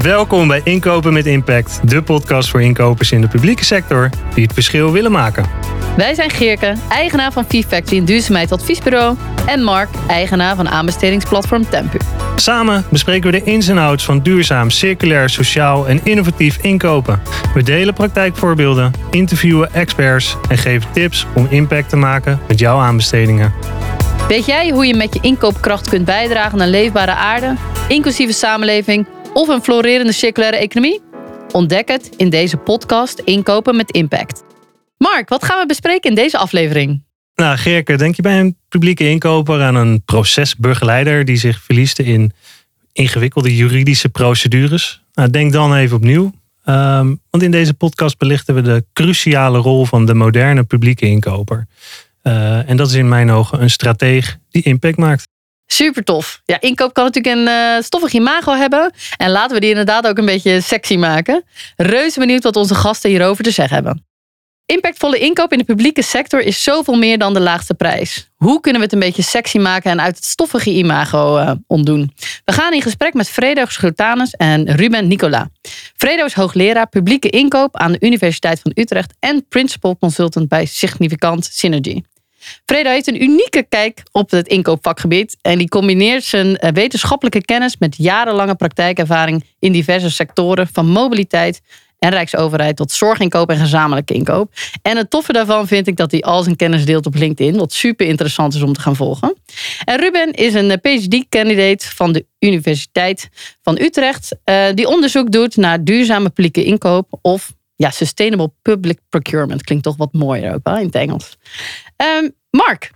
Welkom bij Inkopen met Impact, de podcast voor inkopers in de publieke sector die het verschil willen maken. Wij zijn Geerke, eigenaar van V-Factory, een duurzaamheidsadviesbureau. En Mark, eigenaar van aanbestedingsplatform Tempu. Samen bespreken we de ins en outs van duurzaam, circulair, sociaal en innovatief inkopen. We delen praktijkvoorbeelden, interviewen experts en geven tips om impact te maken met jouw aanbestedingen. Weet jij hoe je met je inkoopkracht kunt bijdragen aan een leefbare aarde, inclusieve samenleving of een florerende circulaire economie? Ontdek het in deze podcast Inkopen met Impact. Mark, wat gaan we bespreken in deze aflevering? Nou, Geerke, denk je bij een publieke inkoper aan een procesbegeleider die zich verliest in ingewikkelde juridische procedures? Nou, denk dan even opnieuw. Want in deze podcast belichten we de cruciale rol van de moderne publieke inkoper. En dat is in mijn ogen een strateeg die impact maakt. Super tof. Ja, inkoop kan natuurlijk een stoffig imago hebben. En laten we die inderdaad ook een beetje sexy maken. Reuze benieuwd wat onze gasten hierover te zeggen hebben. Impactvolle inkoop in de publieke sector is zoveel meer dan de laagste prijs. Hoe kunnen we het een beetje sexy maken en uit het stoffige imago ontdoen? We gaan in gesprek met Fredo Schrutanes en Ruben Nicola. Fredo is hoogleraar publieke inkoop aan de Universiteit van Utrecht en principal consultant bij Significant Synergy. Fredo heeft een unieke kijk op het inkoopvakgebied en die combineert zijn wetenschappelijke kennis met jarenlange praktijkervaring in diverse sectoren van mobiliteit en rijksoverheid tot zorginkoop en gezamenlijke inkoop. En het toffe daarvan vind ik dat hij al zijn kennis deelt op LinkedIn, wat super interessant is om te gaan volgen. En Ruben is een PhD-candidate van de Universiteit van Utrecht, die onderzoek doet naar duurzame publieke inkoop of sustainable public procurement. Klinkt toch wat mooier ook wel in het Engels. Mark.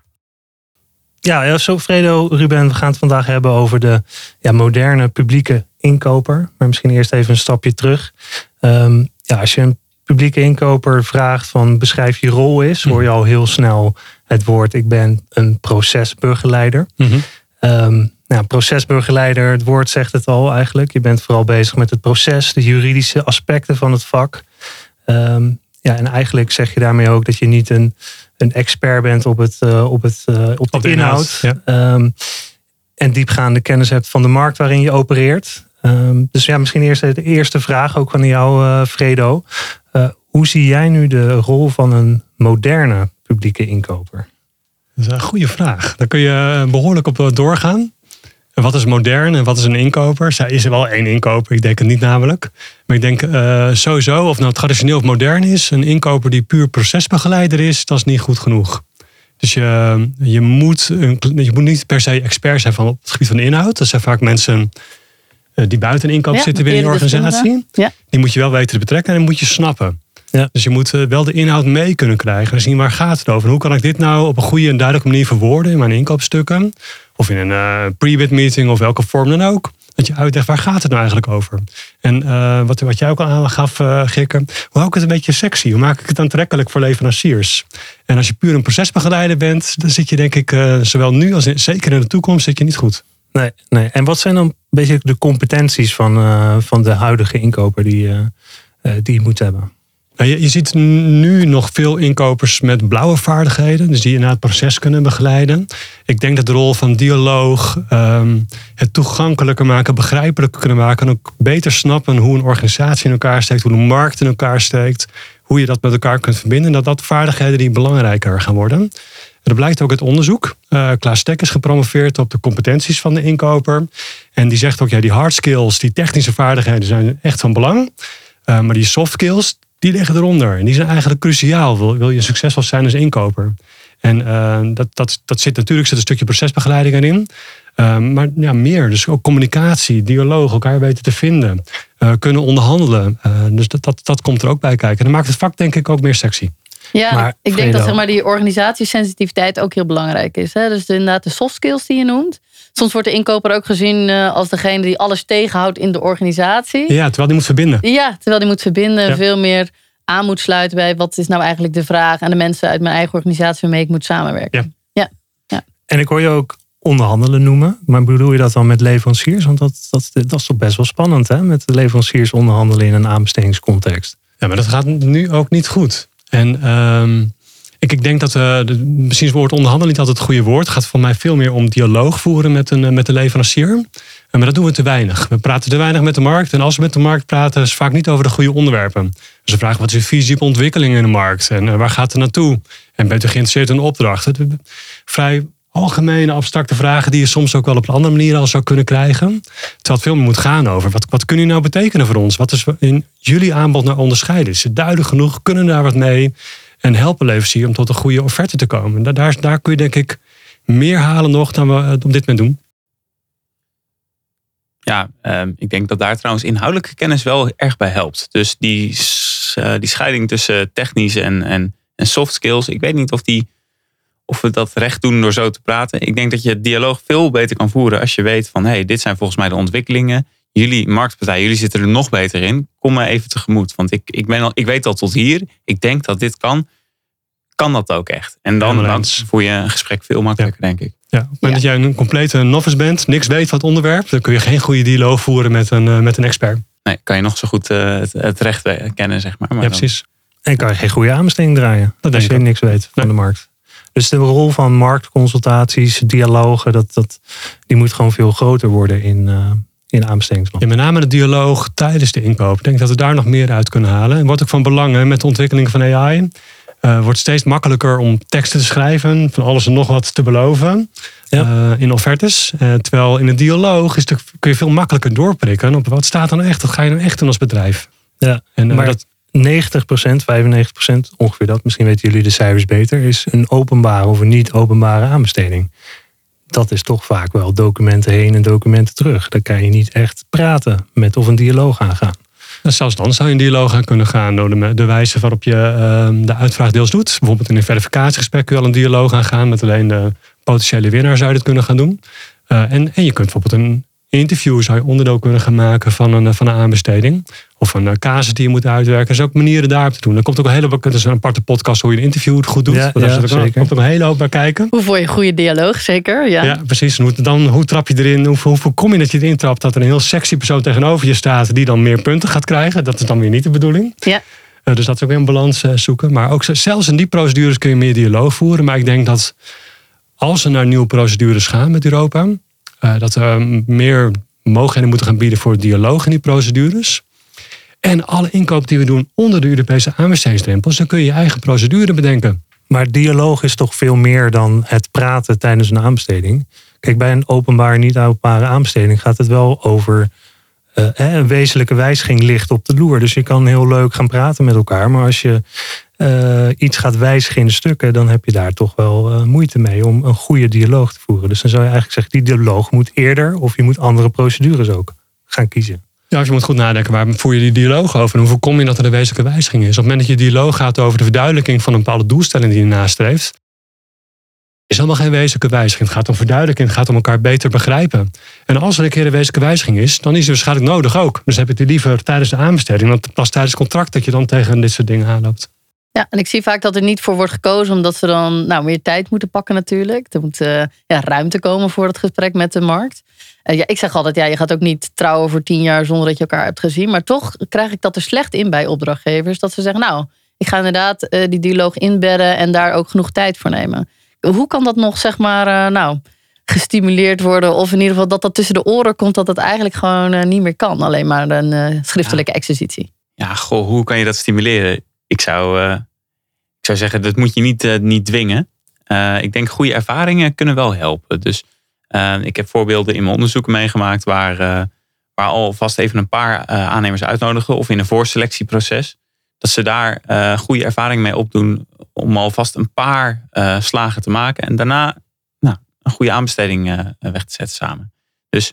Ja, zo Fredo, Ruben, we gaan het vandaag hebben over de moderne publieke inkoper. Maar misschien eerst even een stapje terug. Als je een publieke inkoper vraagt van beschrijf je rol is, hoor je al heel snel het woord ik ben een procesbegeleider. Procesbegeleider, het woord zegt het al eigenlijk. Je bent vooral bezig met het proces, de juridische aspecten van het vak. En eigenlijk zeg je daarmee ook dat je niet een expert bent op de inhoud. Ja. En diepgaande kennis hebt van de markt waarin je opereert. Dus misschien eerst de eerste vraag ook van jou, Fredo. Hoe zie jij nu de rol van een moderne publieke inkoper? Dat is een goede vraag. Daar kun je behoorlijk op doorgaan. Wat is modern en wat is een inkoper? Is er wel één inkoper? Ik denk het niet namelijk. Maar ik denk sowieso, of nou traditioneel of modern is, een inkoper die puur procesbegeleider is, dat is niet goed genoeg. Dus je moet niet per se expert zijn op het gebied van de inhoud. Dat zijn vaak mensen die buiten inkoop zitten binnen je organisatie. Ja. Die moet je wel weten te betrekken en die moet je snappen. Ja. Dus je moet wel de inhoud mee kunnen krijgen. En zien waar gaat het over. Hoe kan ik dit nou op een goede en duidelijke manier verwoorden in mijn inkoopstukken? Of in een pre-bid meeting of welke vorm dan ook. Dat je uitlegt waar gaat het nou eigenlijk over. En wat jij ook al aangaf, Geerke. Hoe hou ik het een beetje sexy? Hoe maak ik het aantrekkelijk voor leveranciers? En als je puur een procesbegeleider bent, dan zit je denk ik zowel nu als zeker in de toekomst zit je niet goed. Nee. En wat zijn dan een beetje de competenties van de huidige inkoper die je moet hebben? Nou, je ziet nu nog veel inkopers met blauwe vaardigheden. Dus die inderdaad het proces kunnen begeleiden. Ik denk dat de rol van dialoog, het toegankelijker maken, begrijpelijker kunnen maken. En ook beter snappen hoe een organisatie in elkaar steekt. Hoe de markt in elkaar steekt. Hoe je dat met elkaar kunt verbinden. Dat vaardigheden die belangrijker gaan worden. En dat blijkt ook uit onderzoek. Klaas Stek is gepromoveerd op de competenties van de inkoper. En die zegt ook, die hard skills, die technische vaardigheden zijn echt van belang. Maar die soft skills, die liggen eronder. En die zijn eigenlijk cruciaal. Wil je succesvol zijn als inkoper? En dat zit natuurlijk een stukje procesbegeleiding erin. Maar meer. Dus ook communicatie, dialoog, elkaar weten te vinden. Kunnen onderhandelen. Dus dat komt er ook bij kijken. En dat maakt het vak denk ik ook meer sexy. Ja, maar, ik denk dat die organisatiesensitiviteit ook heel belangrijk is. Hè? Dus inderdaad de soft skills die je noemt. Soms wordt de inkoper ook gezien als degene die alles tegenhoudt in de organisatie. Ja, terwijl die moet verbinden. Ja, terwijl die moet verbinden. Ja. Veel meer aan moet sluiten bij wat is nou eigenlijk de vraag. En de mensen uit mijn eigen organisatie waarmee ik moet samenwerken. Ja. En ik hoor je ook onderhandelen noemen. Maar bedoel je dat dan met leveranciers? Want dat is toch best wel spannend, hè? Met de leveranciers onderhandelen in een aanbestedingscontext. Ja, maar dat gaat nu ook niet goed. En ik denk dat misschien is het woord onderhandelen niet altijd het goede woord. Het gaat voor mij veel meer om dialoog voeren met de leverancier. Maar dat doen we te weinig. We praten te weinig met de markt. En als we met de markt praten, is het vaak niet over de goede onderwerpen. Dus we vragen, wat is je visie op ontwikkeling in de markt? En waar gaat het naartoe? En bent u geïnteresseerd in een opdracht? Vrij algemene, abstracte vragen die je soms ook wel op een andere manier al zou kunnen krijgen. Terwijl het veel meer moet gaan over, wat kun je nou betekenen voor ons? Wat is in jullie aanbod nou onderscheiden? Is het duidelijk genoeg? Kunnen we daar wat mee? En helpen leverancier om tot een goede offerte te komen. Daar kun je denk ik meer halen nog dan we op dit moment doen. Ja, ik denk dat daar trouwens inhoudelijke kennis wel erg bij helpt. Dus die scheiding tussen technisch en soft skills. Ik weet niet of we dat recht doen door zo te praten. Ik denk dat je het dialoog veel beter kan voeren als je weet van, hey, dit zijn volgens mij de ontwikkelingen. Jullie marktpartij, jullie zitten er nog beter in. Kom me even tegemoet. Want ik weet al tot hier. Ik denk dat dit kan. Kan dat ook echt? En dan voer je een gesprek veel makkelijker, denk ik. Ja, op het moment dat jij een complete novice bent, niks weet van het onderwerp, dan kun je geen goede dialoog voeren met een expert. Nee, kan je nog zo goed het recht kennen, zeg maar. Ja, precies. En kan je geen goede aanbesteding draaien. Dat als je niks weet van de markt. Dus de rol van marktconsultaties, dialogen, die moet gewoon veel groter worden in aanbestedingsplan. Ja, met name de dialoog tijdens de inkoop. Ik denk dat we daar nog meer uit kunnen halen. En wordt ook van belang met de ontwikkeling van AI. Wordt steeds makkelijker om teksten te schrijven, van alles en nog wat te beloven in offertes. Terwijl in een dialoog kun je veel makkelijker doorprikken op wat staat dan echt. Wat ga je dan echt doen als bedrijf? Ja, maar dat 90%, 95% ongeveer dat, misschien weten jullie de cijfers beter, is een openbare of een niet openbare aanbesteding. Dat is toch vaak wel documenten heen en documenten terug. Daar kan je niet echt praten met of een dialoog aangaan. Zelfs dan zou je een dialoog aan kunnen gaan door de wijze waarop je de uitvraag deels doet. Bijvoorbeeld in een verificatiegesprek kun je al een dialoog aangaan. Met alleen de potentiële winnaar zou je dit kunnen gaan doen. En je kunt bijvoorbeeld een interview zou je onderdeel kunnen gaan maken van een aanbesteding. Of een casus die je moet uitwerken. Er zijn ook manieren daarop te doen. Er komt ook een aparte podcast hoe je een interview goed doet. Daar komt ook een hele hoop bij kijken. Hoe voor je goede dialoog, zeker. Ja, precies. En hoe trap je erin? Hoe kom je dat je het intrapt dat er een heel sexy persoon tegenover je staat die dan meer punten gaat krijgen? Dat is dan weer niet de bedoeling. Ja. Dus dat is ook weer een balans zoeken. Maar ook zelfs in die procedures kun je meer dialoog voeren. Maar ik denk dat als we naar nieuwe procedures gaan met Europa, dat we meer mogelijkheden moeten gaan bieden voor dialoog in die procedures. En alle inkoop die we doen onder de Europese aanbestedingsdrempels, dan kun je je eigen procedure bedenken. Maar dialoog is toch veel meer dan het praten tijdens een aanbesteding. Kijk, bij een openbaar, niet openbare aanbesteding gaat het wel over een wezenlijke wijziging ligt op de loer. Dus je kan heel leuk gaan praten met elkaar. Maar als je iets gaat wijzigen in de stukken, dan heb je daar toch wel moeite mee om een goede dialoog te voeren. Dus dan zou je eigenlijk zeggen, die dialoog moet eerder of je moet andere procedures ook gaan kiezen. Ja, je moet goed nadenken, waar voer je die dialoog over? En hoe voorkom je dat er een wezenlijke wijziging is? Op het moment dat je dialoog gaat over de verduidelijking van een bepaalde doelstelling die je nastreeft, is helemaal geen wezenlijke wijziging. Het gaat om verduidelijking, het gaat om elkaar beter begrijpen. En als er een keer een wezenlijke wijziging is, dan is die waarschijnlijk nodig ook. Dus heb je het liever tijdens de aanbesteding dan pas tijdens het contract dat je dan tegen dit soort dingen aanloopt. Ja, en ik zie vaak dat er niet voor wordt gekozen, omdat ze dan meer tijd moeten pakken natuurlijk. Er moet ruimte komen voor het gesprek met de markt. Ik zeg altijd, je gaat ook niet trouwen voor 10 jaar zonder dat je elkaar hebt gezien. Maar toch krijg ik dat er slecht in bij opdrachtgevers. Dat ze zeggen, ik ga inderdaad die dialoog inbedden en daar ook genoeg tijd voor nemen. Hoe kan dat nog, gestimuleerd worden? Of in ieder geval dat tussen de oren komt, dat het eigenlijk gewoon niet meer kan. Alleen maar een schriftelijke exercitie. Ja, hoe kan je dat stimuleren? Ik zou zeggen, dat moet je niet dwingen. Ik denk goede ervaringen kunnen wel helpen. Dus ik heb voorbeelden in mijn onderzoeken meegemaakt waar alvast even een paar aannemers uitnodigen of in een voorselectieproces. Dat ze daar goede ervaring mee opdoen om alvast een paar slagen te maken en daarna een goede aanbesteding weg te zetten samen. Dus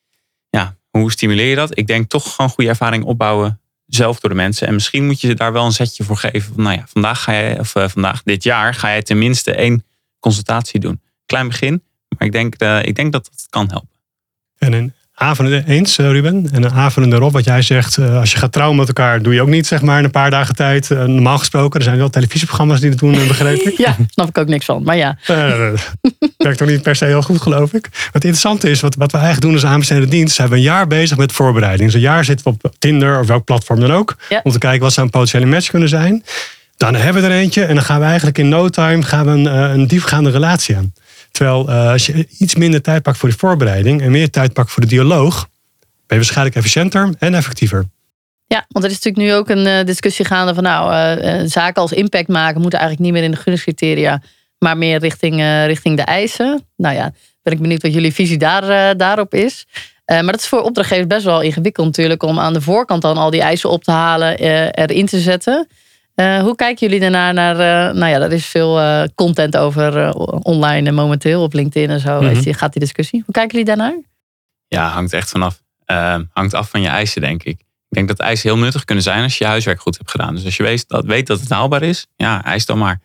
hoe stimuleer je dat? Ik denk toch gewoon goede ervaring opbouwen zelf door de mensen. En misschien moet je daar wel een zetje voor geven. Van, vandaag dit jaar ga je tenminste 1 consultatie doen. Klein begin, maar ik denk dat dat kan helpen. En een aanvullende eens, Ruben. En een aanvullende erop wat jij zegt. Als je gaat trouwen met elkaar, doe je ook niet in een paar dagen tijd. Normaal gesproken, er zijn wel televisieprogramma's die dat doen, begreep ik. Ja, snap ik ook niks van. Maar ja. Werkt toch niet per se heel goed, geloof ik. Wat interessant is, wat we eigenlijk doen als aanbestedende dienst, zijn we een jaar bezig met voorbereiding. Dus een jaar zitten we op Tinder of welk platform dan ook. Ja. Om te kijken wat zou een potentiële match kunnen zijn. Dan hebben we er eentje en dan gaan we eigenlijk in no time een diepgaande relatie aan. Terwijl als je iets minder tijd pakt voor de voorbereiding en meer tijd pakt voor de dialoog, ben je waarschijnlijk efficiënter en effectiever. Ja, want er is natuurlijk nu ook een discussie gaande van zaken als impact maken moeten eigenlijk niet meer in de gunningscriteria, maar meer richting de eisen. Nou ja, ben ik benieuwd wat jullie visie daarop is. Maar dat is voor opdrachtgevers best wel ingewikkeld natuurlijk om aan de voorkant dan al die eisen op te halen, erin te zetten. Hoe kijken jullie daarna naar, er is veel content over online momenteel op LinkedIn en zo. Gaat die discussie. Hoe kijken jullie daarnaar? Ja, hangt echt vanaf. Hangt af van je eisen, denk ik. Ik denk dat eisen heel nuttig kunnen zijn als je je huiswerk goed hebt gedaan. Dus als je weet dat het haalbaar is, ja, eis dan maar.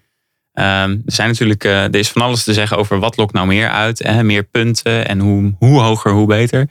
Er is van alles te zeggen over wat lokt nou meer uit. Meer punten en hoe hoger, hoe beter.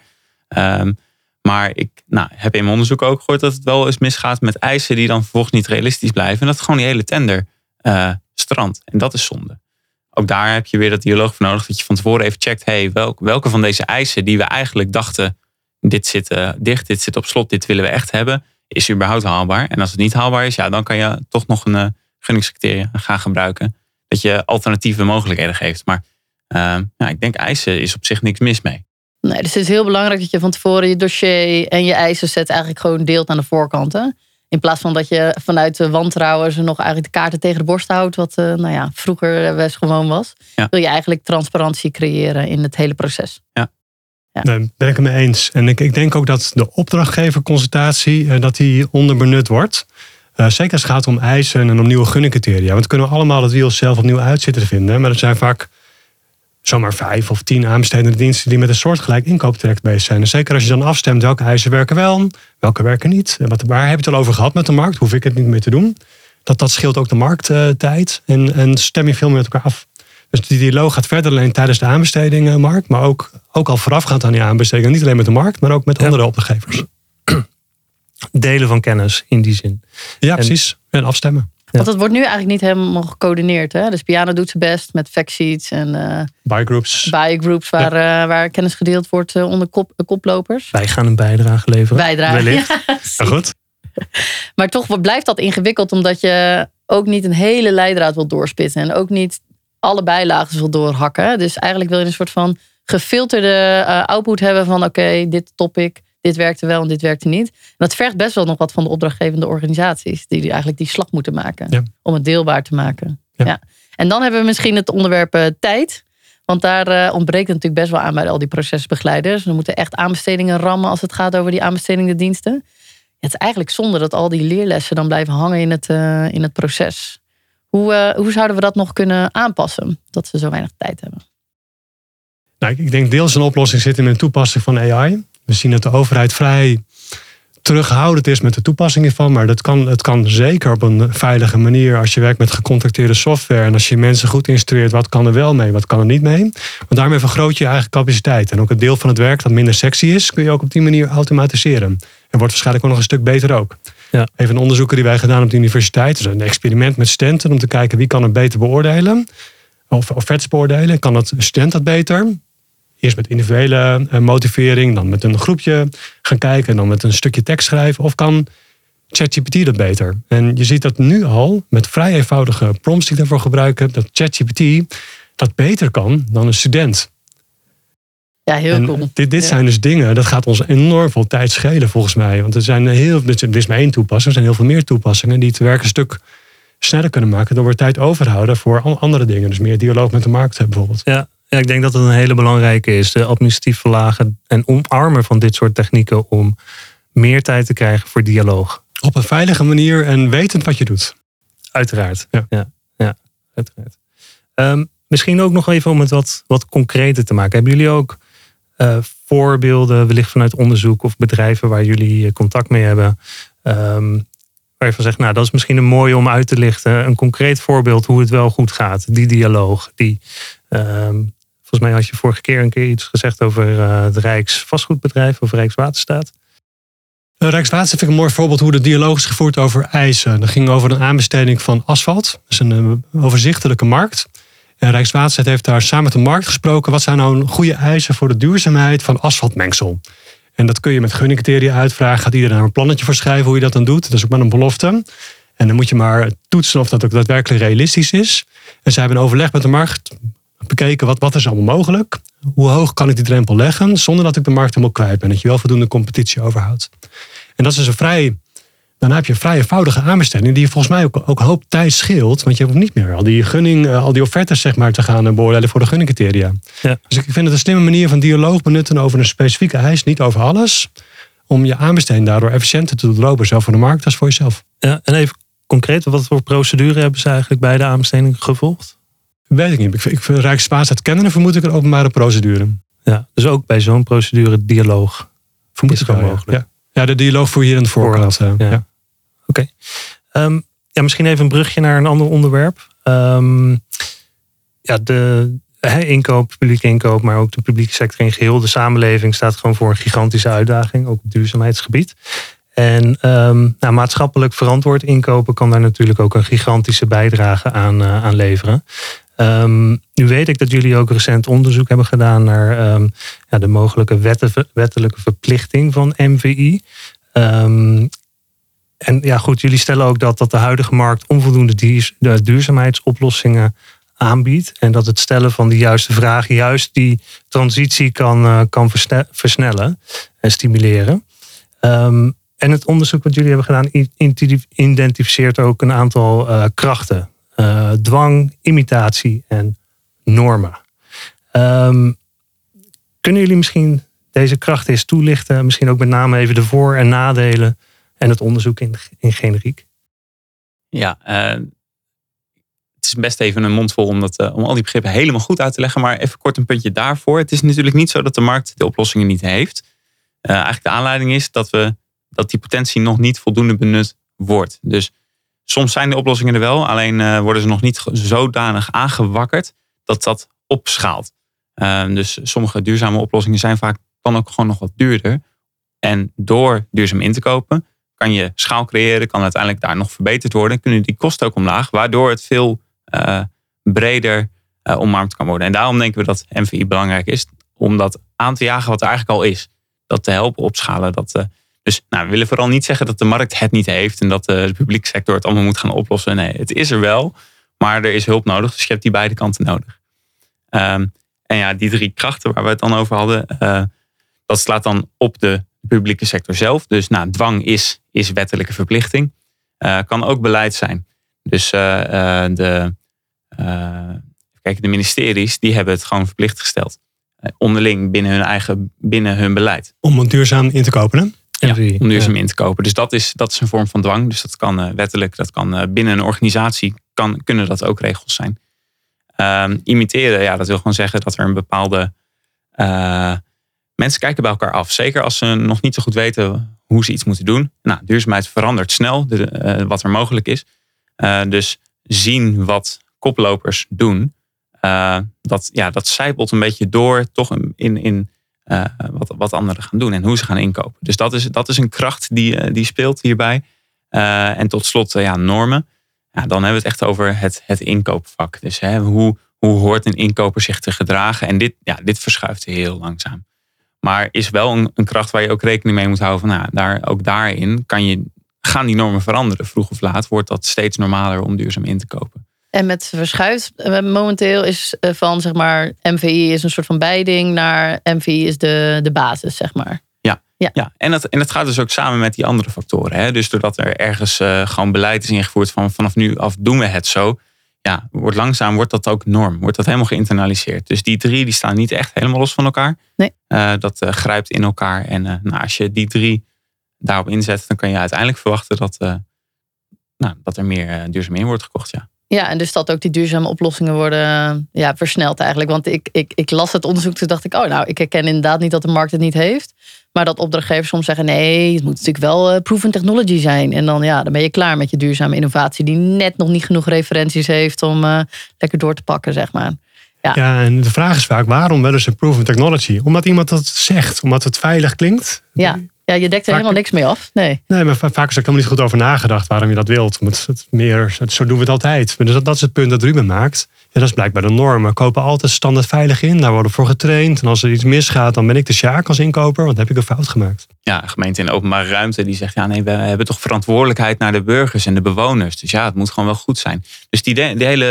Maar ik heb in mijn onderzoek ook gehoord dat het wel eens misgaat met eisen die dan vervolgens niet realistisch blijven. En dat gewoon die hele tender strandt. En dat is zonde. Ook daar heb je weer dat dialoog voor nodig. Dat je van tevoren even checkt, welke van deze eisen die we eigenlijk dachten, dit zit dicht, dit zit op slot, dit willen we echt hebben, is überhaupt haalbaar. En als het niet haalbaar is, dan kan je toch nog een gunningscriteria gaan gebruiken. Dat je alternatieve mogelijkheden geeft. Maar ik denk eisen is op zich niks mis mee. Nee, dus het is heel belangrijk dat je van tevoren je dossier en je eisenset eigenlijk gewoon deelt aan de voorkant. Hè? In plaats van dat je vanuit de wantrouwen ze nog eigenlijk de kaarten tegen de borst houdt. Wat vroeger best gewoon was. Ja. Wil je eigenlijk transparantie creëren in het hele proces. Ja. Daar ben ik het mee eens. En ik denk ook dat de opdrachtgeverconsultatie dat die onderbenut wordt. Zeker als het gaat om eisen en om nieuwe gunningcriteria. Want kunnen we allemaal het wiel zelf opnieuw uitzitten te vinden. Maar er zijn vaak zomaar 5 of 10 aanbestedende diensten die met een soortgelijk inkooptraject bezig zijn. En zeker als je dan afstemt welke eisen werken wel, welke werken niet. En waar heb je het al over gehad met de markt? Hoef ik het niet meer te doen? Dat scheelt ook de markttijd. En stem je veel meer met elkaar af. Dus die dialoog gaat verder alleen tijdens de aanbesteding, Mark. Maar ook al voorafgaand aan die aanbesteding. Niet alleen met de markt, maar ook met andere opdrachtgevers. Delen van kennis in die zin. Ja, precies. En afstemmen. Want het wordt nu eigenlijk niet helemaal gecoördineerd. Hè? Dus Piano doet zijn best met factsheets en buy-groups waar kennis gedeeld wordt onder koplopers. Wij gaan een bijdrage leveren. Wellicht. Ja, goed. Maar toch blijft dat ingewikkeld omdat je ook niet een hele leidraad wil doorspitten. En ook niet alle bijlagen wil doorhakken. Dus eigenlijk wil je een soort van gefilterde output hebben van oké, dit topic, dit werkte wel en dit werkte niet. En dat vergt best wel nog wat van de opdrachtgevende organisaties. Die eigenlijk die slag moeten maken. Om het deelbaar te maken. Ja. En dan hebben we misschien het onderwerp tijd. Want daar ontbreekt het natuurlijk best wel aan bij al die procesbegeleiders. We moeten echt aanbestedingen rammen als het gaat over die aanbestedende diensten. Het is eigenlijk zonde dat al die leerlessen dan blijven hangen in het proces. Hoe zouden we dat nog kunnen aanpassen? Dat ze zo weinig tijd hebben. Nou, ik denk deels een oplossing zit in een toepassing van AI. We zien dat de overheid vrij terughoudend is met de toepassing hiervan. Maar het kan zeker op een veilige manier als je werkt met gecontracteerde software. En als je mensen goed instrueert, wat kan er wel mee, wat kan er niet mee. Want daarmee vergroot je je eigen capaciteit. En ook het deel van het werk dat minder sexy is, kun je ook op die manier automatiseren. En wordt waarschijnlijk ook nog een stuk beter ook. Ja. Even een onderzoek die wij gedaan op de universiteit. Dus een experiment met studenten om te kijken wie kan het beter beoordelen. Of offertes beoordelen. Kan het student dat beter? Eerst met individuele motivering, dan met een groepje gaan kijken en dan met een stukje tekst schrijven. Of kan ChatGPT dat beter? En je ziet dat nu al met vrij eenvoudige prompts die ik daarvoor gebruik heb, dat ChatGPT dat beter kan dan een student. Ja, heel cool. Dit zijn dus dingen, dat gaat ons enorm veel tijd schelen volgens mij. Want er is maar 1 toepassing, er zijn heel veel meer toepassingen die het werk een stuk sneller kunnen maken door weer tijd overhouden voor andere dingen. Dus meer dialoog met de markt bijvoorbeeld. Ja, ik denk dat het een hele belangrijke is. De administratief verlagen en omarmen van dit soort technieken om meer tijd te krijgen voor dialoog. Op een veilige manier en wetend wat je doet. Uiteraard. Ja, uiteraard. Misschien ook nog even om het wat concreter te maken. Hebben jullie ook voorbeelden, wellicht vanuit onderzoek of bedrijven waar jullie contact mee hebben, waar je van zegt, nou dat is misschien een mooie om uit te lichten. Een concreet voorbeeld hoe het wel goed gaat. Die dialoog. Volgens mij had je vorige keer een keer iets gezegd over het Rijksvastgoedbedrijf of Rijkswaterstaat. Rijkswaterstaat vind ik een mooi voorbeeld hoe de dialoog is gevoerd over eisen. Dat ging over een aanbesteding van asfalt. Dat is een overzichtelijke markt. En Rijkswaterstaat heeft daar samen met de markt gesproken. Wat zijn nou goede eisen voor de duurzaamheid van asfaltmengsel? En dat kun je met gunningcriteria uitvragen. Gaat iedereen daar een plannetje voor schrijven hoe je dat dan doet? Dat is ook maar een belofte. En dan moet je maar toetsen of dat ook daadwerkelijk realistisch is. En zij hebben een overleg met de markt, een bekeken wat is allemaal mogelijk. Hoe hoog kan ik die drempel leggen zonder dat ik de markt helemaal kwijt ben. Dat je wel voldoende competitie overhoudt. En dat is dan heb je een vrij eenvoudige aanbesteding die je volgens mij ook een hoop tijd scheelt. Want je hoeft niet meer al die offertes zeg maar, te gaan beoordelen voor de gunningcriteria. Ja. Dus ik vind het een slimme manier van dialoog benutten over een specifieke eis, niet over alles. Om je aanbesteding daardoor efficiënter te doorlopen, zowel voor de markt als voor jezelf. Ja, en even concreet, wat voor procedure hebben ze eigenlijk bij de aanbesteding gevolgd? Weet ik niet. Ik vind Rijkswaterstaat kennen vermoed ik een openbare procedure. Ja, dus ook bij zo'n procedure dialoog. Vermoed ik wel mogelijk. Ja, de dialoog voer je hier in het voorkant. Ja. Oké. Misschien even een brugje naar een ander onderwerp. De inkoop, publieke inkoop, maar ook de publieke sector in geheel. De samenleving staat gewoon voor een gigantische uitdaging, ook op het duurzaamheidsgebied. En maatschappelijk verantwoord inkopen kan daar natuurlijk ook een gigantische bijdrage aan leveren. Nu weet ik dat jullie ook recent onderzoek hebben gedaan naar de mogelijke wettelijke verplichting van MVI. Jullie stellen ook dat de huidige markt onvoldoende duurzaamheidsoplossingen aanbiedt. En dat het stellen van de juiste vragen juist die transitie kan versnellen en stimuleren. En het onderzoek wat jullie hebben gedaan identificeert ook een aantal krachten. Dwang, imitatie en normen. Kunnen jullie misschien deze krachten eens toelichten? Misschien ook met name even de voor- en nadelen en het onderzoek in generiek. Ja, het is best even een mondvol om al die begrippen helemaal goed uit te leggen. Maar even kort een puntje daarvoor. Het is natuurlijk niet zo dat de markt de oplossingen niet heeft. Eigenlijk de aanleiding is dat die potentie nog niet voldoende benut wordt. Dus soms zijn de oplossingen er wel. Alleen worden ze nog niet zodanig aangewakkerd dat opschaalt. Dus sommige duurzame oplossingen zijn vaak dan ook gewoon nog wat duurder. En door duurzaam in te kopen kan je schaal creëren, kan uiteindelijk daar nog verbeterd worden. Kunnen die kosten ook omlaag, waardoor het veel breder omarmd kan worden. En daarom denken we dat MVI belangrijk is, om dat aan te jagen wat er eigenlijk al is. Dat te helpen opschalen. Dus we willen vooral niet zeggen dat de markt het niet heeft en dat de publieke sector het allemaal moet gaan oplossen. Nee, het is er wel, maar er is hulp nodig. Dus je hebt die beide kanten nodig. En die 3 krachten waar we het dan over hadden, dat slaat dan op de publieke sector zelf. Dus dwang is wettelijke verplichting. Kan ook beleid zijn. Dus de ministeries die hebben het gewoon verplicht gesteld. Onderling binnen hun beleid. Om duurzaam in te kopen, hè? Ja, om duurzaam in te kopen. Dus dat is een vorm van dwang. Dus dat kan wettelijk, dat kan binnen een organisatie, kunnen dat ook regels zijn. Imiteren, dat wil gewoon zeggen dat er een bepaalde... mensen kijken bij elkaar af. Zeker als ze nog niet zo goed weten hoe ze iets moeten doen. Duurzaamheid verandert snel, wat er mogelijk is. Dus zien wat koplopers doen, dat zijpelt een beetje door toch in wat anderen gaan doen en hoe ze gaan inkopen. Dus dat is een kracht die speelt hierbij. En tot slot normen. Dan hebben we het echt over het inkoopvak. Dus hoe hoort een inkoper zich te gedragen? En dit verschuift heel langzaam. Maar is wel een kracht waar je ook rekening mee moet houden. Van, ook daarin gaan die normen veranderen. Vroeg of laat wordt dat steeds normaler om duurzaam in te kopen. En met verschuift momenteel is van zeg maar MVI is een soort van bijding naar MVI is de basis, zeg maar. Ja. En het gaat dus ook samen met die andere factoren. Hè? Dus doordat er ergens gewoon beleid is ingevoerd van vanaf nu af doen we het zo. Langzaam wordt dat ook norm. Wordt dat helemaal geïnternaliseerd. Dus die 3 die staan niet echt helemaal los van elkaar. Nee. Dat grijpt in elkaar. En als je die 3 daarop inzet, dan kan je uiteindelijk verwachten dat er meer duurzaam in wordt gekocht. Ja, en dus dat ook die duurzame oplossingen worden versneld eigenlijk. Want ik las het onderzoek, toen dacht ik, ik herken inderdaad niet dat de markt het niet heeft. Maar dat opdrachtgevers soms zeggen, nee, het moet natuurlijk wel proven technology zijn. En dan ben je klaar met je duurzame innovatie die net nog niet genoeg referenties heeft om lekker door te pakken, zeg maar. Ja, en de vraag is vaak, waarom willen ze proven technology? Omdat iemand dat zegt, omdat het veilig klinkt. Ja. Ja, je dekt er helemaal niks mee af. Nee, maar vaak is er helemaal niet goed over nagedacht waarom je dat wilt. Zo doen we het altijd. Dus dat is het punt dat Ruben maakt. Ja, dat is blijkbaar de norm. We kopen altijd standaard veilig in. Daar worden we voor getraind. En als er iets misgaat, dan ben ik de sjaak als inkoper. Want dan heb ik een fout gemaakt. Ja, een gemeente in openbare ruimte die zegt... we hebben toch verantwoordelijkheid naar de burgers en de bewoners. Dus ja, het moet gewoon wel goed zijn. Dus de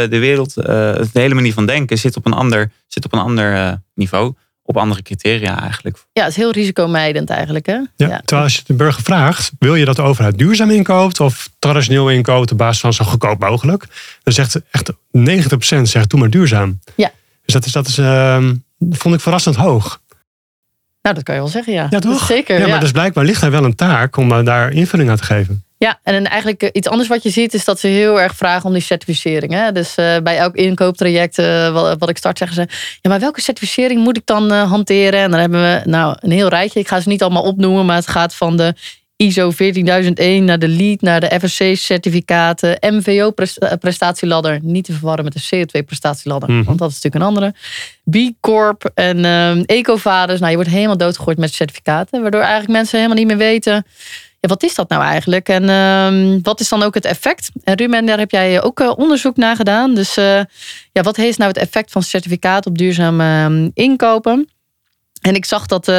hele manier van denken zit op een ander niveau. Op andere criteria eigenlijk. Ja, het is heel risicomijdend eigenlijk. Hè? Ja. Terwijl als je de burger vraagt... wil je dat de overheid duurzaam inkoopt... of traditioneel inkoopt op basis van zo goedkoop mogelijk... dan zegt echt 90% zegt doe maar duurzaam. Ja. Dus dat is vond ik verrassend hoog. Nou, dat kan je wel zeggen, ja. Ja, toch? Dat is zeker, ja, maar dus blijkbaar ligt er wel een taak... om daar invulling aan te geven. Ja, en eigenlijk iets anders wat je ziet... is dat ze heel erg vragen om die certificering. Hè? Dus bij elk inkooptraject wat ik start zeggen ze... ja, maar welke certificering moet ik dan hanteren? En dan hebben we een heel rijtje. Ik ga ze niet allemaal opnoemen... maar het gaat van de ISO 14001 naar de LEED... naar de FSC-certificaten... MVO-prestatieladder. Niet te verwarren met de CO2-prestatieladder. Want dat is natuurlijk een andere. B Corp en Ecovadis. Nou, je wordt helemaal doodgegooid met certificaten... waardoor eigenlijk mensen helemaal niet meer weten... ja, wat is dat nou eigenlijk? En wat is dan ook het effect? En Ruben, daar heb jij ook onderzoek naar gedaan. Dus wat is nou het effect van certificaat op duurzaam inkopen? En ik zag dat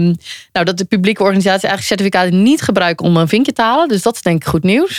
de publieke organisaties eigenlijk certificaten niet gebruiken om een vinkje te halen. Dus dat is denk ik goed nieuws.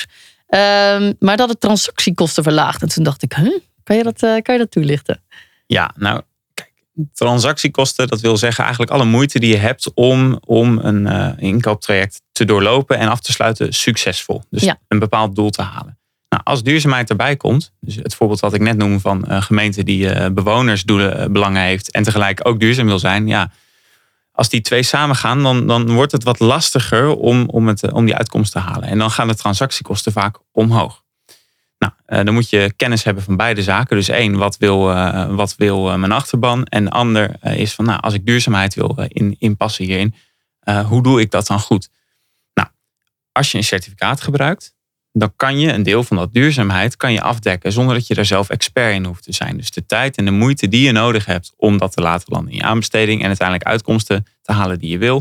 Maar dat het transactiekosten verlaagt. En toen dacht ik, kan je dat toelichten? Ja, nou... Transactiekosten, dat wil zeggen eigenlijk alle moeite die je hebt om een inkooptraject te doorlopen en af te sluiten succesvol. Dus een bepaald doel te halen. Nou, als duurzaamheid erbij komt, dus het voorbeeld wat ik net noemde van een gemeente die bewonersdoelen belangen heeft en tegelijk ook duurzaam wil zijn. Ja, als die twee samengaan, dan wordt het wat lastiger om die uitkomst te halen. En dan gaan de transactiekosten vaak omhoog. Nou, dan moet je kennis hebben van beide zaken. Dus één, wat wil mijn achterban? En de ander is van, als ik duurzaamheid wil inpassen hierin, hoe doe ik dat dan goed? Nou, als je een certificaat gebruikt, dan kan je een deel van dat duurzaamheid afdekken zonder dat je daar zelf expert in hoeft te zijn. Dus de tijd en de moeite die je nodig hebt om dat te laten landen in je aanbesteding en uiteindelijk uitkomsten te halen die je wil,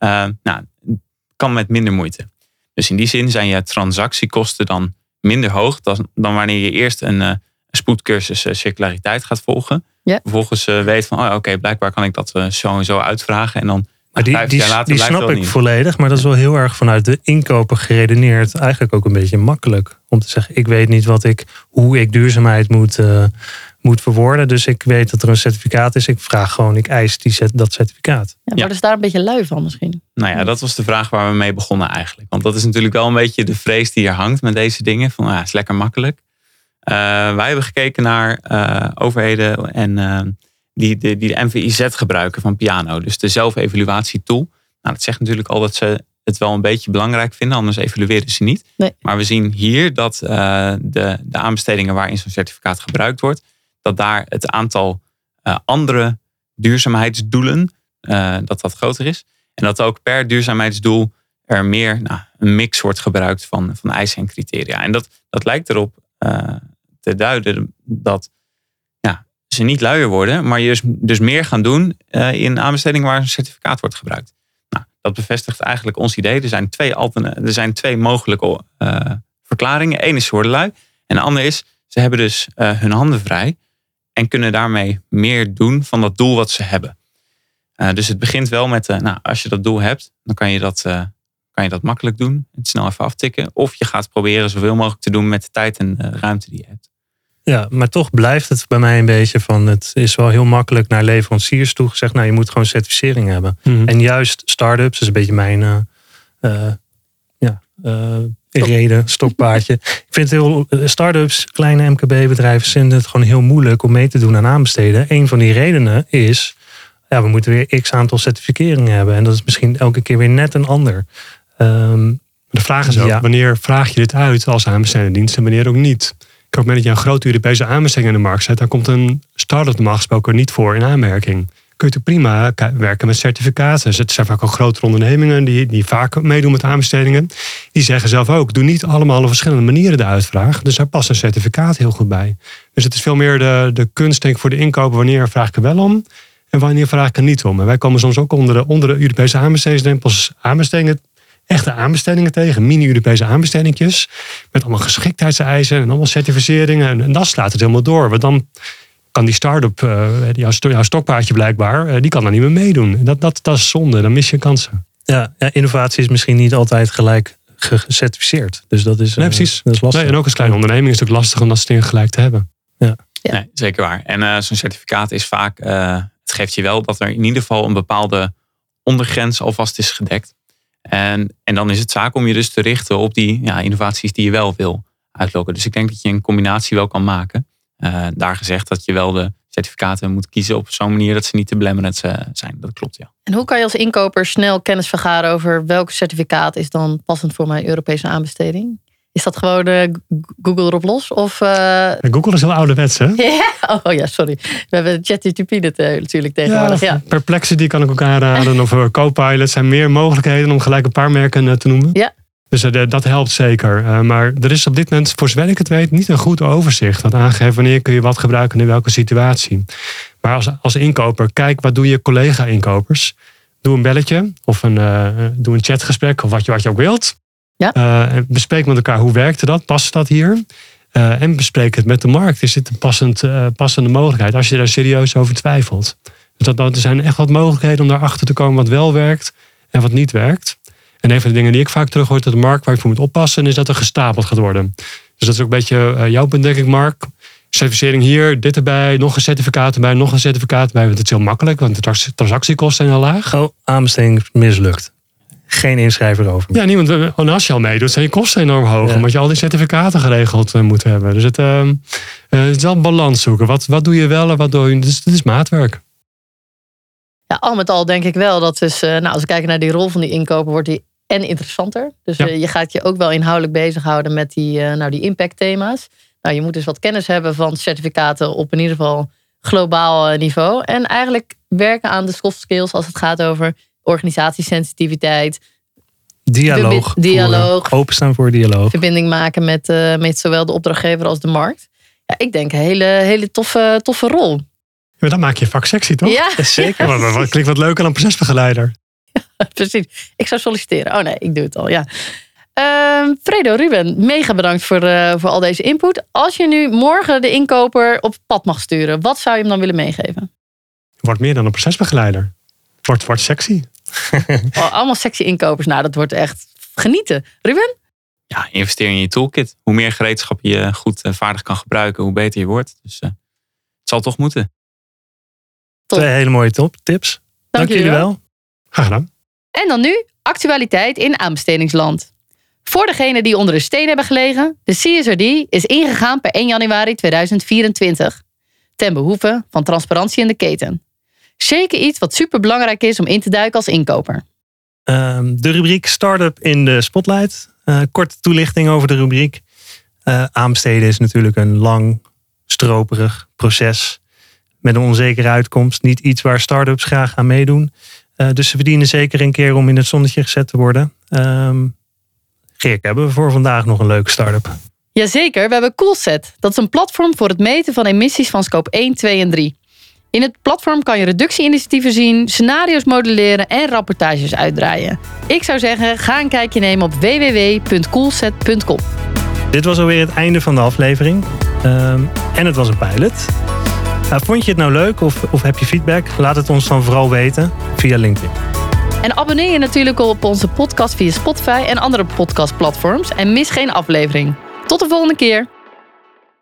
kan met minder moeite. Dus in die zin zijn je transactiekosten dan minder hoog dan wanneer je eerst een spoedcursus circulariteit gaat volgen. Ja. Vervolgens weet van, oké, blijkbaar kan ik dat zo en zo uitvragen. En dan maar die snap ik volledig, maar dat is wel heel erg vanuit de inkoper geredeneerd. Eigenlijk ook een beetje makkelijk om te zeggen, ik weet niet hoe ik duurzaamheid moet verwoorden. Dus ik weet dat er een certificaat is. Ik eis dat certificaat. Ja, maar is daar een beetje lui van misschien? Nou ja, dat was de vraag waar we mee begonnen eigenlijk. Want dat is natuurlijk wel een beetje de vrees die hier hangt met deze dingen. Van, het is lekker makkelijk. Wij hebben gekeken naar overheden en die de MVIZ gebruiken van Piano. Dus de zelfevaluatietool. Nou, dat zegt natuurlijk al dat ze het wel een beetje belangrijk vinden. Anders evalueren ze niet. Nee. Maar we zien hier dat de aanbestedingen waarin zo'n certificaat gebruikt wordt, dat daar het aantal andere duurzaamheidsdoelen dat groter is. En dat ook per duurzaamheidsdoel er meer een mix wordt gebruikt van eisen en criteria. En dat lijkt erop te duiden dat ze niet luier worden, maar je dus meer gaan doen in aanbestedingen waar een certificaat wordt gebruikt. Nou, dat bevestigt eigenlijk ons idee. Er zijn twee mogelijke verklaringen. Eén is ze worden lui en de andere is ze hebben dus hun handen vrij en kunnen daarmee meer doen van dat doel wat ze hebben. Dus het begint wel met, als je dat doel hebt, dan kan je dat makkelijk doen. Het snel even aftikken. Of je gaat proberen zoveel mogelijk te doen met de tijd en de ruimte die je hebt. Ja, maar toch blijft het bij mij een beetje van, het is wel heel makkelijk naar leveranciers toe gezegd, je moet gewoon certificering hebben. Mm-hmm. En juist start-ups is een beetje mijn reden, stokpaardje. Ik vind start-ups, kleine MKB-bedrijven vinden het gewoon heel moeilijk om mee te doen aan aanbesteden. Een van die redenen is, we moeten weer x aantal certificeringen hebben. En dat is misschien elke keer weer net een ander. De vraag is ook, wanneer vraag je dit uit als aanbestedende dienst en wanneer ook niet? Op het moment dat je een grote Europese aanbesteding in de markt zet, dan komt een start-up normaal gesproken niet voor in aanmerking. Kun je prima werken met certificaten. Dus het zijn vaak ook grotere ondernemingen die vaak meedoen met aanbestedingen. Die zeggen zelf ook, doe niet allemaal op verschillende manieren de uitvraag. Dus daar past een certificaat heel goed bij. Dus het is veel meer de kunst denk ik voor de inkoper, wanneer vraag ik er wel om. en wanneer vraag ik er niet om. En wij komen soms ook onder de Europese aanbestedingsdrempels echte aanbestedingen tegen. Mini-Europese aanbestedingjes. Met allemaal geschiktheidseisen en allemaal certificeringen. En dat slaat het helemaal door. Want dan kan die start-up, jouw stokpaardje blijkbaar, die kan daar niet meer meedoen. Dat is zonde, dan mis je kansen. Ja, innovatie is misschien niet altijd gelijk gecertificeerd. Dus dat is, precies. Dat is lastig. En ook als kleine onderneming is het ook lastig om dat soort dingen gelijk te hebben. Ja. Nee, zeker waar. En zo'n certificaat is vaak, het geeft je wel dat er in ieder geval een bepaalde ondergrens alvast is gedekt. En dan is het zaak om je dus te richten op die innovaties die je wel wil uitlokken. Dus ik denk dat je een combinatie wel kan maken. Daar gezegd dat je wel de certificaten moet kiezen op zo'n manier dat ze niet te belemmerend zijn. Dat klopt, ja. En hoe kan je als inkoper snel kennis vergaren over welk certificaat is dan passend voor mijn Europese aanbesteding? Is dat gewoon Google erop los? Of, Google is heel ouderwets, hè? Yeah. Oh ja, sorry. We hebben ChatGPT natuurlijk tegenwoordig. Ja. Perplexity kan ik ook aanraden. Of Copilot zijn meer mogelijkheden om gelijk een paar merken te noemen. Ja. Dus dat helpt zeker. Maar er is op dit moment, voor zover ik het weet, niet een goed overzicht. Dat aangeeft wanneer kun je wat gebruiken in welke situatie. Maar als inkoper, kijk wat doen je collega-inkopers. Doe een belletje of doe een chatgesprek of wat je ook wilt. Ja. Bespreek met elkaar hoe werkte dat, past dat hier? En bespreek het met de markt. Is dit een passende mogelijkheid als je daar serieus over twijfelt? Dus er zijn echt wat mogelijkheden om daarachter te komen wat wel werkt en wat niet werkt. En een van de dingen die ik vaak terug hoor uit de markt waar je voor moet oppassen, is dat er gestapeld gaat worden. Dus dat is ook een beetje jouw punt, denk ik, Mark. Certificering hier, dit erbij, nog een certificaat erbij, nog een certificaat erbij. Want het is heel makkelijk, want de transactiekosten zijn heel laag. Oh, aanbesteding mislukt. Geen inschrijver over. Ja, niemand. Als je al meedoet, zijn je kosten enorm hoog. Omdat je al die certificaten geregeld moet hebben. Dus het is wel een balans zoeken. Wat doe je wel en wat doe je? Dus het is maatwerk. Ja, al met al denk ik wel dat dus, als we kijken naar die rol van die inkoper, wordt die interessanter. Dus je gaat je ook wel inhoudelijk bezighouden met die impactthema's. Nou, je moet dus wat kennis hebben van certificaten op in ieder geval globaal niveau. En eigenlijk werken aan de soft skills als het gaat over organisatiesensitiviteit. Dialoog. Openstaan voor dialoog. Verbinding maken met zowel de opdrachtgever als de markt. Ja, ik denk een hele toffe rol. Maar dan maak je vak sexy, toch? Ja, zeker. Maar klinkt wat leuker dan procesbegeleider. Ja, precies. Ik zou solliciteren. Oh nee, ik doe het al, ja. Fredo, Ruben, mega bedankt voor al deze input. Als je nu morgen de inkoper op pad mag sturen, wat zou je hem dan willen meegeven? Wordt meer dan een procesbegeleider. Wordt sexy. Allemaal sexy inkopers. Nou, dat wordt echt genieten. Ruben? Ja, investeer in je toolkit. Hoe meer gereedschap je goed vaardig kan gebruiken, hoe beter je wordt. Dus het zal toch moeten. Top. 2 hele mooie tips. Dank jullie wel. Graag gedaan. En dan nu actualiteit in aanbestedingsland. Voor degenen die onder de steen hebben gelegen, de CSRD is ingegaan per 1 januari 2024. Ten behoeve van transparantie in de keten. Zeker iets wat superbelangrijk is om in te duiken als inkoper. De rubriek Startup in de Spotlight. Korte toelichting over de rubriek. Aanbesteden is natuurlijk een lang, stroperig proces. Met een onzekere uitkomst. Niet iets waar startups graag aan meedoen. Dus ze verdienen zeker een keer om in het zonnetje gezet te worden. Geert, hebben we voor vandaag nog een leuke start-up? Jazeker, we hebben Coolset. Dat is een platform voor het meten van emissies van scope 1, 2 en 3. In het platform kan je reductie-initiatieven zien, scenario's modelleren en rapportages uitdraaien. Ik zou zeggen, ga een kijkje nemen op www.coolset.com. Dit was alweer het einde van de aflevering. En het was een pilot. Vond je het nou leuk of heb je feedback? Laat het ons dan vooral weten via LinkedIn. En abonneer je natuurlijk op onze podcast via Spotify en andere podcastplatforms. En mis geen aflevering. Tot de volgende keer.